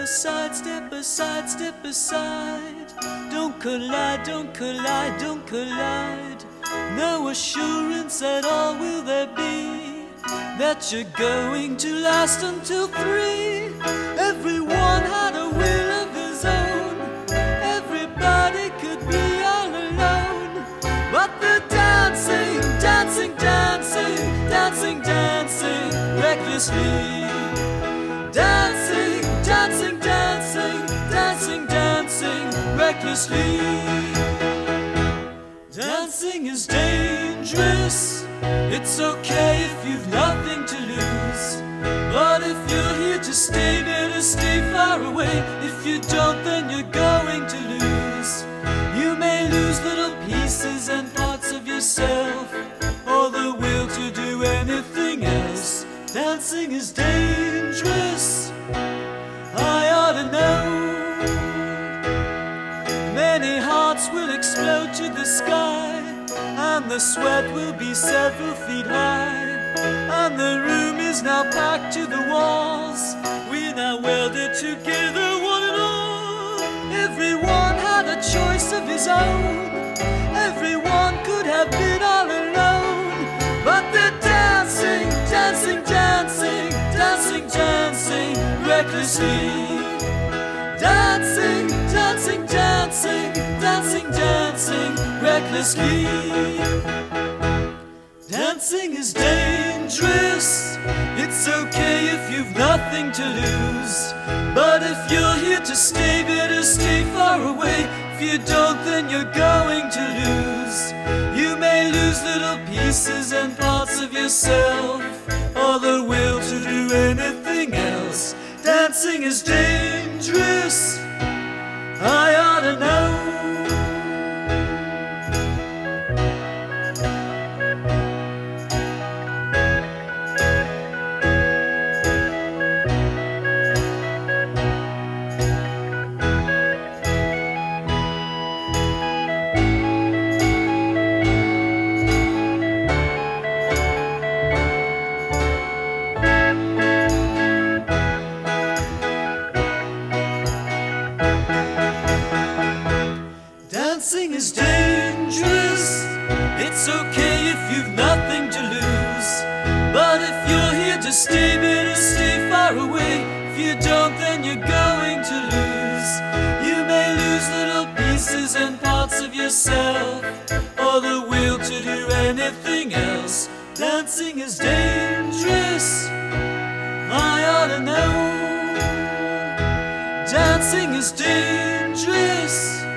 aside, step aside, step aside. Don't collide, don't collide, don't collide. No assurance at all will there be that you're going to last until 3. Everyone had a will of his own. Everybody could be all alone. But the dancing, dancing, dancing, dancing, dancing recklessly. Dancing, dancing, dancing, dancing, dancing recklessly. Dancing is dangerous. It's okay if you've nothing to lose. But if you're here to stay, better stay far away. If you don't, then you're going to lose. You may lose little pieces and parts of yourself, or the will to do anything else. Dancing is dangerous, I ought to know. Many hearts will explode to the sky, and the sweat will be several feet high. And the room is now packed to the walls. We're now welded together, one and all. Everyone had a choice of his own. Everyone could have been all alone. But they're dancing, dancing, dancing, dancing, dancing recklessly. Dancing, dancing, dancing, dancing, dancing recklessly. Dancing is dangerous. It's okay if you've nothing to lose. But if you're here to stay, better stay far away. If you don't, then you're going to lose. You may lose little pieces and parts of yourself, or the will to do anything else. Dancing is dangerous, I ought to know. Dancing is dangerous. It's okay if you've nothing to lose. But if you're here to stay, better stay far away. If you don't, then you're going to lose. You may lose little pieces and parts of yourself, or the will to do anything else. Dancing is dangerous, I ought to know. Dancing is dangerous,